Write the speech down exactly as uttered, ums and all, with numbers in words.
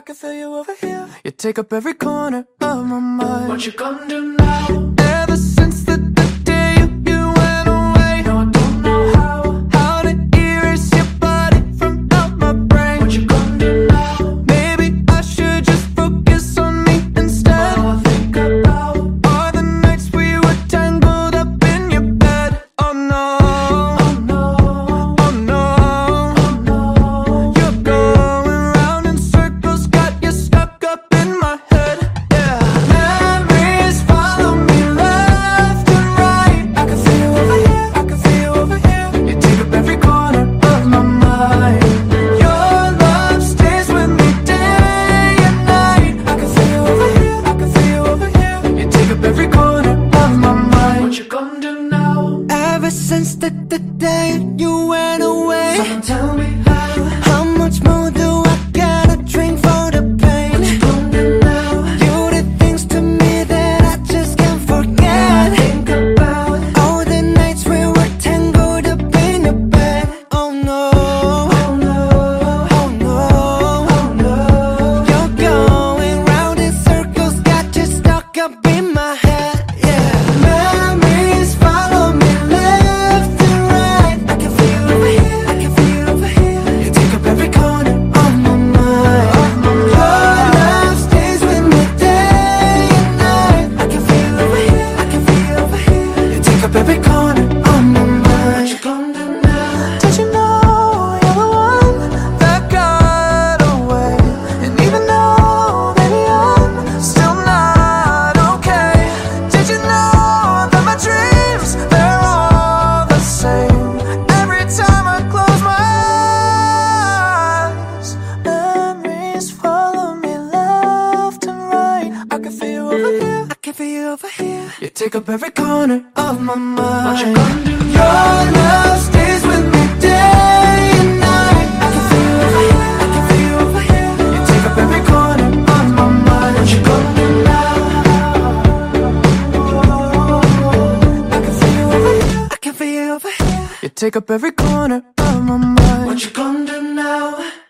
can feel you over here. You take up every corner of my mind. What you gonna do now? Ever since the, the day you, you went away, no, I don't know how. How to erase your body from out my brain. What you gonna do now? Maybe I should just focus on me instead. All I think about are the nights we were tangled up in your bed. Oh no, oh no, oh no, oh no. you're going round in circles, got you stuck up in my head. Yeah, memories follow me left and right. I can feel you over here, I can feel you over here. You take up every corner of my mind. Your love stays with me day and night. I can feel you over here, I can feel you over here. You take up every corner of my mind. What you gonna do now? Ever since the, the day you went away, Someone tell me how. how much more do I gotta drink for the pain? What you gonna do now? You did things to me that I just can't forget. Think about All the nights we were tangled up in your bed. Oh no, oh no, oh no, oh no. you're going round in circles, got you stuck up in my head. Yeah, memories follow me left and right. I can feel you over here, I can feel you over here. You take up every corner of my mind. Your love stays with me day and night. I can feel you over here, I can feel you over here. You take up every corner of my What you mind. gonna do now? Did you know you're the one that got away? And even though, baby, I'm still not okay. Did you know that my dreams, they're all the same? Every time I close my eyes, memories follow me left and right. I can feel you over here, I can feel you over here. You take up every corner of my mind. What you gonna do now? Your love stays with me day and night. I can feel you over here, I can feel you over here. You take up every corner of my mind. What you gonna do now? I can feel you over here, I can feel you over here. You take up every corner of my mind. What you gonna do now?